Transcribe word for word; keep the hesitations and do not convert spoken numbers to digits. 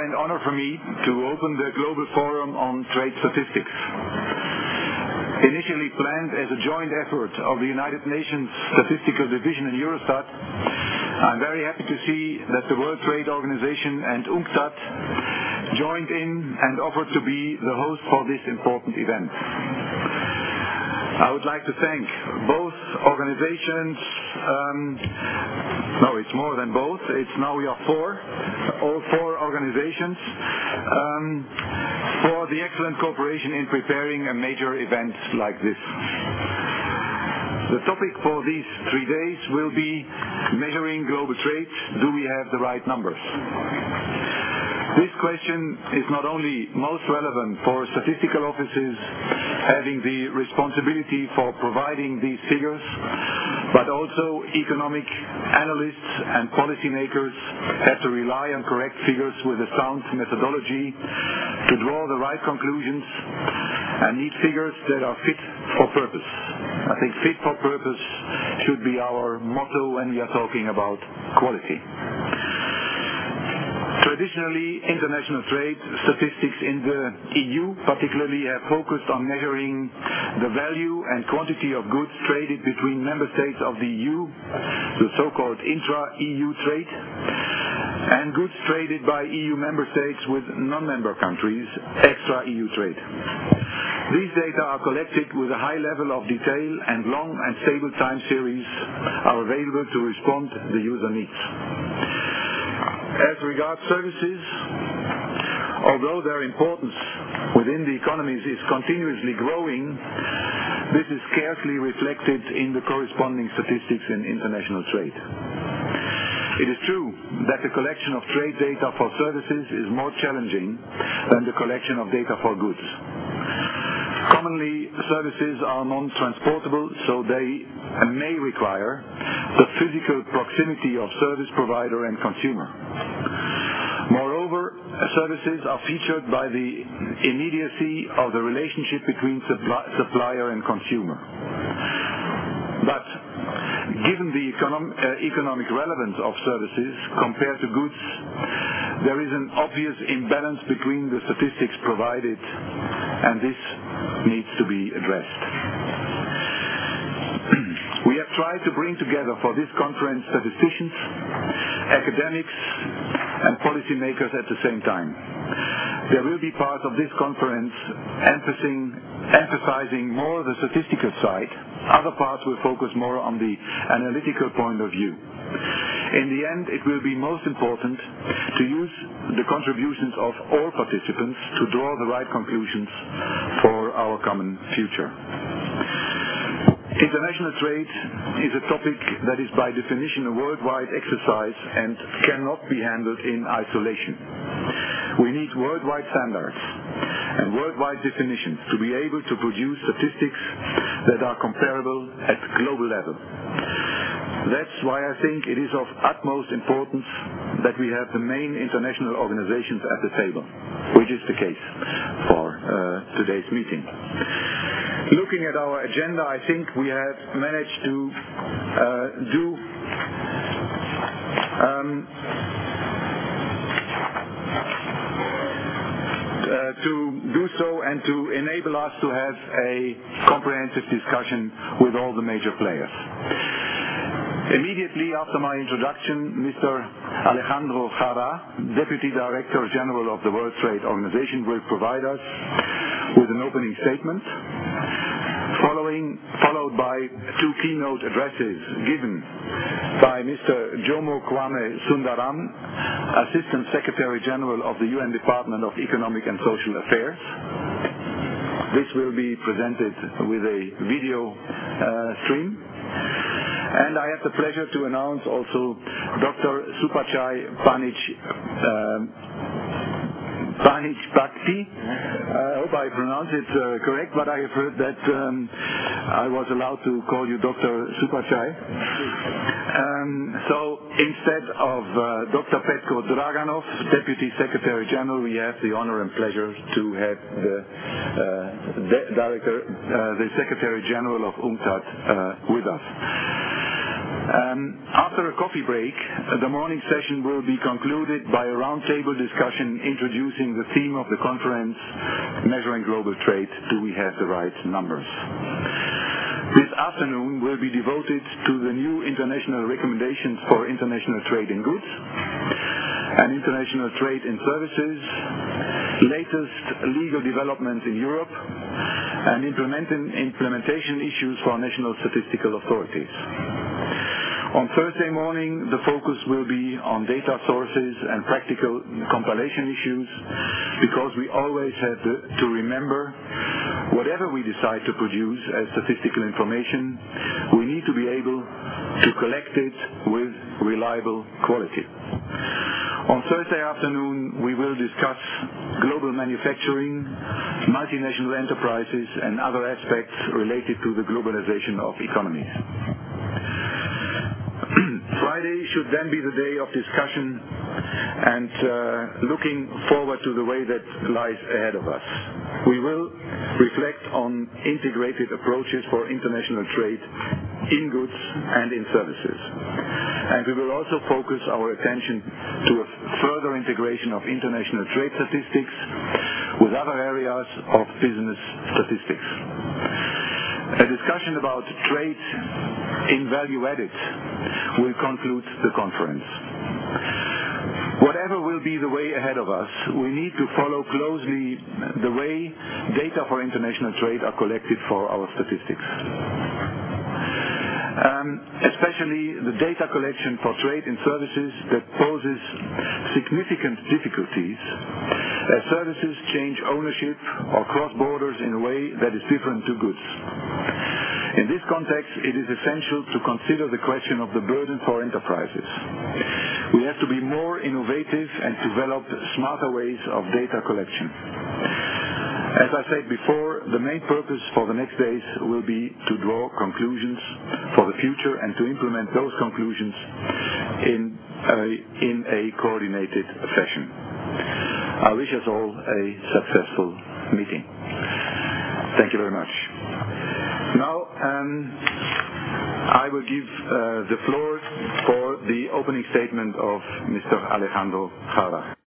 and honor for me to open the Global Forum on Trade Statistics. Initially planned as a joint effort of the United Nations Statistical Division and Eurostat, I'm very happy to see that the World Trade Organization and UNCTAD joined in and offered to be the host for this important event. I would like to thank both organizations, um, no, it's more than both, it's now we are four, all four organizations, um, for the excellent cooperation in preparing a major event like this. The topic for these three days will be measuring global trade. Do we have the right numbers? This question is not only most relevant for statistical offices having the responsibility for providing these figures, but also economic analysts and policymakers have to rely on correct figures with a sound methodology to draw the right conclusions and need figures that are fit for purpose. I think fit for purpose should be our motto when we are talking about quality. Traditionally, international trade statistics in the E U particularly have focused on measuring the value and quantity of goods traded between member states of the E U, the so-called intra-E U trade, and goods traded by E U member states with non-member countries, extra-E U trade. These data are collected with a high level of detail, and long and stable time series are available to respond to the user needs. As regards services, although their importance within the economies is continuously growing, this is scarcely reflected in the corresponding statistics in international trade. It is true that the collection of trade data for services is more challenging than the collection of data for goods. Commonly, services are non-transportable, so they may require the physical proximity of service provider and consumer. Moreover, services are featured by the immediacy of the relationship between supply, supplier and consumer. But given the econom uh, economic relevance of services compared to goods, there is an obvious imbalance between the statistics provided, and this needs to be addressed. We have tried to bring together for this conference statisticians, academics, and policymakers at the same time. There will be parts of this conference emphasizing, emphasizing more the statistical side. Other parts will focus more on the analytical point of view. In the end, it will be most important to use the contributions of all participants to draw the right conclusions for our common future. International trade is a topic that is by definition a worldwide exercise and cannot be handled in isolation. We need worldwide standards and worldwide definitions to be able to produce statistics that are comparable at global level. That's why I think it is of utmost importance that we have the main international organizations at the table, which is the case for uh, today's meeting. Looking at our agenda, I think we have managed to uh, do um, uh, to do so and to enable us to have a comprehensive discussion with all the major players. Immediately after my introduction, Mister Alejandro Jara, Deputy Director General of the World Trade Organization, will provide us with an opening statement, following, followed by two keynote addresses given by Mister Jomo Kwame Sundaram, Assistant Secretary General of the U N Department of Economic and Social Affairs. This will be presented with a video uh, stream. And I have the pleasure to announce also Doctor Supachai Panich uh, Panich Bhakti. I hope I pronounce it uh, correct, but I have heard that um, I was allowed to call you Doctor Supachai. Um, so instead of uh, Doctor Petko Draganov, Deputy Secretary General, we have the honor and pleasure to have the uh, the Director, uh, the Secretary General of UNCTAD uh, with us. Um, after a coffee break, the morning session will be concluded by a roundtable discussion introducing the theme of the conference, Measuring Global Trade, Do We Have the Right Numbers? This afternoon will be devoted to the new international recommendations for international trade in goods and international trade in services, latest legal developments in Europe, and implementation issues for national statistical authorities. On Thursday morning, the focus will be on data sources and practical compilation issues, because we always have to, to remember, whatever we decide to produce as statistical information, we need to be able to collect it with reliable quality. On Thursday afternoon, we will discuss global manufacturing, multinational enterprises, and other aspects related to the globalization of economies. Friday should then be the day of discussion and uh, looking forward to the way that lies ahead of us. We will reflect on integrated approaches for international trade in goods and in services. And we will also focus our attention to a further integration of international trade statistics with other areas of business statistics. A discussion about trade in value added will conclude the conference. Whatever will be the way ahead of us, we need to follow closely the way data for international trade are collected for our statistics. Um, especially the data collection for trade in services that poses significant difficulties as services change ownership or cross borders in a way that is different to goods. In this context, it is essential to consider the question of the burden for enterprises. We have to be more innovative and develop smarter ways of data collection. As I said before, the main purpose for the next days will be to draw conclusions for the future and to implement those conclusions in a, in a coordinated fashion. I wish us all a successful meeting. Thank you very much. Now, um, I will give uh, the floor for the opening statement of Mister Alejandro Jara.